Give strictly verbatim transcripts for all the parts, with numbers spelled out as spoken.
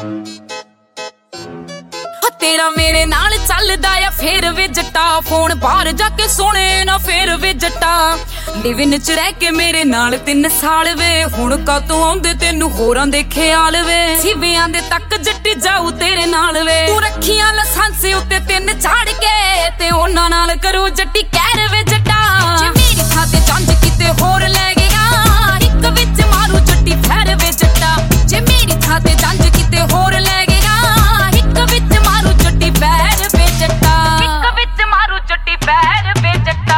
तेरा मेरे नाल चलदा आ फेर वे जट्टा, फोन बाहर जाके सुने ना फेर वे जट्टा। लिविन च रह के मेरे नाल तीन साल वे, हुण कातों आउंदे तैनू होरां दे ख्याल वे। सिवियां दे तक जट्टी जाऊ तेरे नाल वे, तू रखियां लाइसेंस उत्ते तीन झाड़ के, ते उन्हां नाल करू जट्टी कहर वे जट्टा। जे मेरी थां ते जंज किते होर लै गया, इक विच मारू जट्टी फैर वे जट्टा। जे मेरी थां ते जंज किते होर लै गया, इक विच मारू जट्टी फैर वे जट्टा। इक विच मारू जट्टी फैर वे जट्टा।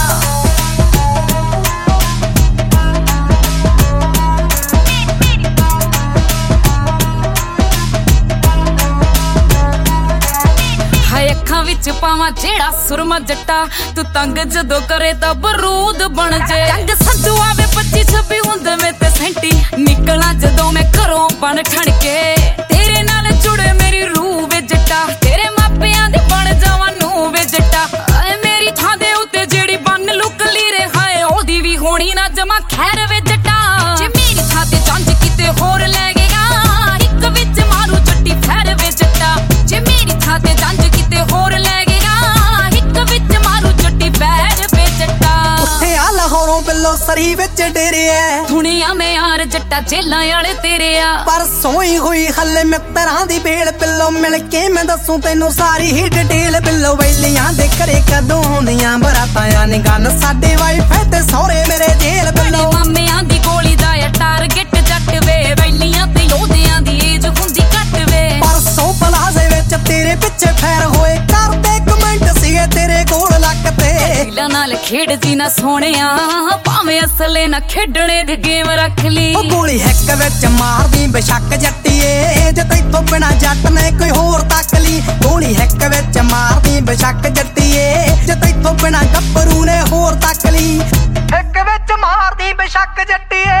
हाय अखां विच पावां जेड़ा सुरमा जट्टा, तू तंग जदों करे तां बरूद बन जे। रंग सज्जू आवे पच्ची छब्बी हुंदे में ते सैंती, निकलां जदों मैं घरों बन ठण के। तेरे नाल जुड़े मेरी रूह वे जट्टा, तेरे मापियां दी बन जावां नूं वे जट्टा। आए मेरी थां दे उत्ते जेड़ी बन लुकली रे, हाय ओदी वी होणी ना जमा खैर वे जट्टा। जे मेरी थां ते जंज किते होर लै गया, इक विच मारू जट्टी फैर वे जट्टा। जे मेरी थां ते जंज किते होर लै गया, इक विच मारू जट्टी फैर वे जट्टा। उत्थे आ लाहौरों बिल्लो सरी विच डेरे ऐ, दुनिया में यार जट्टा जेलां वाले तेरे आ। पर सोई हुई हले मित्तरां दी बेल बिल्लो, मिल के मैं दसूं तैनू सारी ही डिटेल बिल्लो। वैलियां दे घरे कदों आउंदियां बरातां नी, गल साडे वाइफ ते सौरे मेरे जेल बिल्लो। मामियां दी गोली दा या टारगेट जट वे, वैलियां ते योधियां दी एज हुंदी घट वे। परसों पलाजे विच तेरे पिछे फैर होए, करदे कमेंट सीगे तेरे कोल लक ते। दिलां नाल खेड जी ना सोहणिया, भावें असले ना खेडणे दी गेम रख ली। ओ गोली हिक विच मारदी बेशक जट्टीए, जे तैथों बिना जट ने कोई होर तक ली। गोली हिक विच मारदी बेशक जट्टीए, जे तैथों बिना गब्बरू ने होर तक ली। हिक विच मारदी बेशक जट्टीए।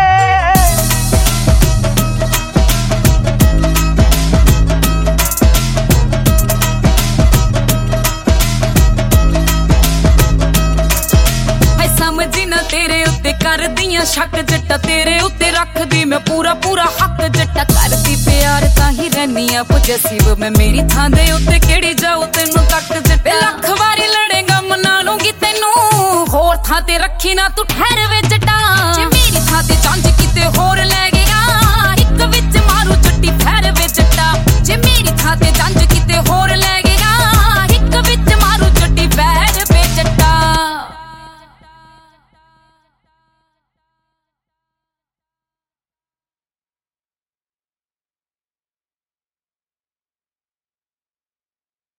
तेरे उत्ते करदियां शक जट्टा, तेरे उत्ते रखदी मैं पूरा पूरा हक जट्टा। करदी प्यार ताही रहनी आ पोजेसिव मैं, मेरी थां दे उत्ते केड़ी जाऊ तैनू तक जट्टा। लख वारी लड़ेगा मना लूंगी तैनू, होर थां ते रखी ना तू ठहर वे जट्टा। जे मेरी थां ते जंज किते होर लै